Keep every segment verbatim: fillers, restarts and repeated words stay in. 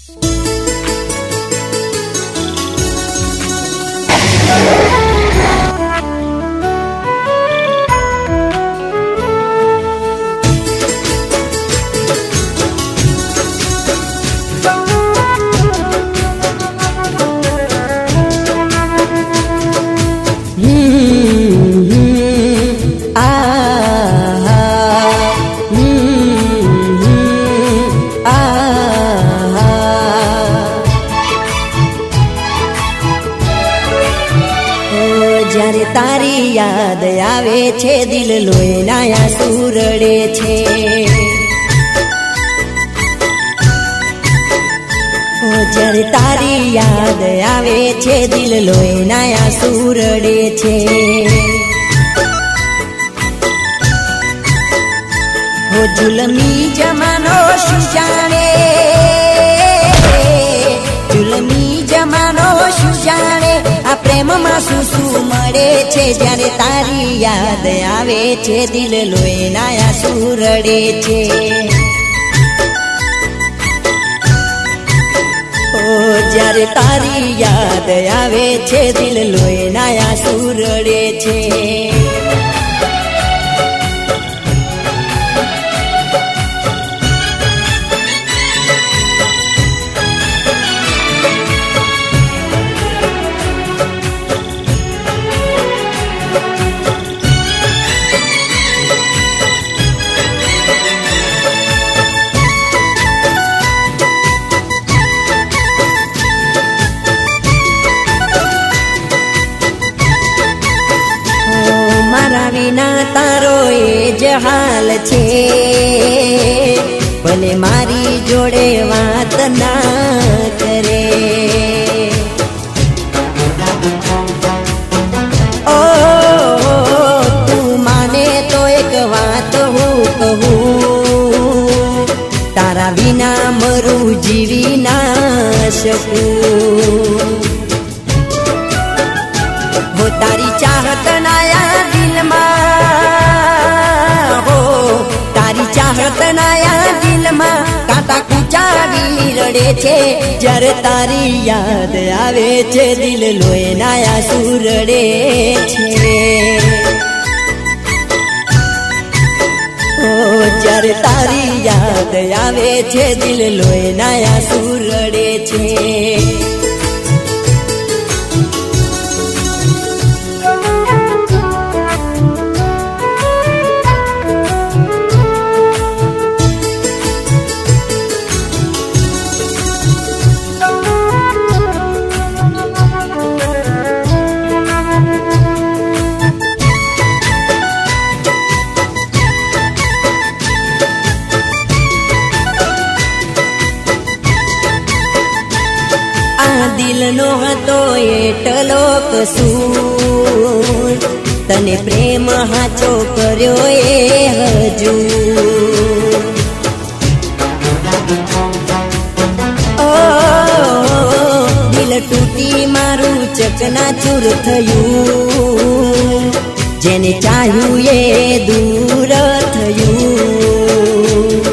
જ્યારે તારી યાદ આવે છે દિલ લોહીના આંસુ રડે છે। જ્યારે તારી યાદ આવે છે દિલ લોહીના આંસુ રડે છે। હો જુલમી જમાનો શું જાણે, જુલમી જમાનો શું જાણે, આ પ્રેમમાં શું શું મળે છે। જ્યારે તારી યાદ આવે છે દિલ લોહીના આંસુ રડે છે। ઓ જ્યારે તારી યાદ આવે છે દિલ લોહીના આંસુ રડે છે। વિના તારો એ જ હાલ છે, ભલે મારી જોડે વાત ના કરે। ઓ તું માને તો એક વાત હું કહું, તારા વિના મરું જીવી ના શકું। હો તારી ચાહત નાયા દિલમાં, હો તારી ચાહત નાયા દિલમાં કાંટા કૂચાવી રડે છે। જ્યારે તારી યાદ આવે છે દિલ લોહીના આંસુ રડે છે। ઓ જ્યારે તારી યાદ આવે છે દિલ લોહીના આંસુ રડે છે। દિલનો હતો એટલો કસૂર, તને પ્રેમ હાચો કર્યો એ હજુ। ઓ દિલ તૂટી મારું ચકનાચૂર થયું, જેને ચાહ્યું એ દૂર થયું।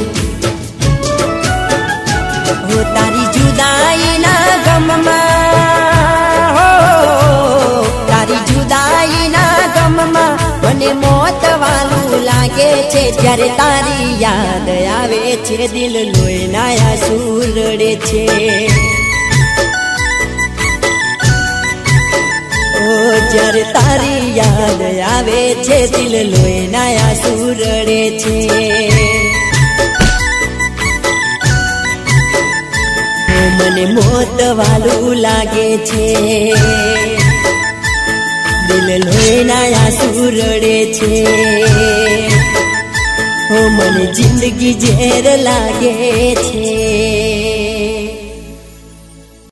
હો તારી જુદાઈના ગમમાં, હો તારી જુદાઈના ગમમાં મને મોત વાલું લાગે છે। જ્યારે તારી યાદ આવે છે દિલ લોહીના આંસુ રડે છે। ઓ જ્યારે તારી યાદ આવે છે દિલ લોહીના આંસુ રડે છે। મને મોત વાલું લાગે છે, દિલ લોહીના આંસુ રડે છે। હો મને જિંદગી ઝેર લાગે છે।